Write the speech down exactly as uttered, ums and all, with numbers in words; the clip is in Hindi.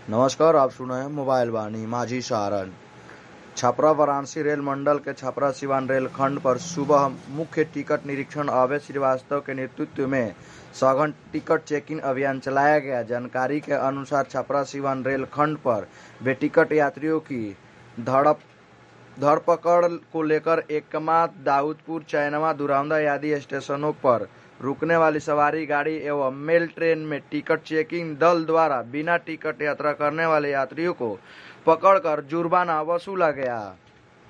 नमस्कार, आप सुन रहे हैं मोबाइल वाणी माझी सहारण। छपरा वाराणसी रेल मंडल के छपरा सिवान रेलखंड पर सुबह मुख्य टिकट निरीक्षण अभय श्रीवास्तव के नेतृत्व में सघन टिकट चेकिंग अभियान चलाया गया। जानकारी के अनुसार छपरा सिवान रेलखंड पर बेटिकट यात्रियों की धड़प धरपकड़ को लेकर एकमा, दाऊदपुर, चैनवा, दुरावदा आदि स्टेशनों पर रुकने वाली सवारी गाड़ी एवं मेल ट्रेन में टिकट चेकिंग दल द्वारा बिना टिकट यात्रा करने वाले यात्रियों को पकड़कर जुर्माना वसूला गया।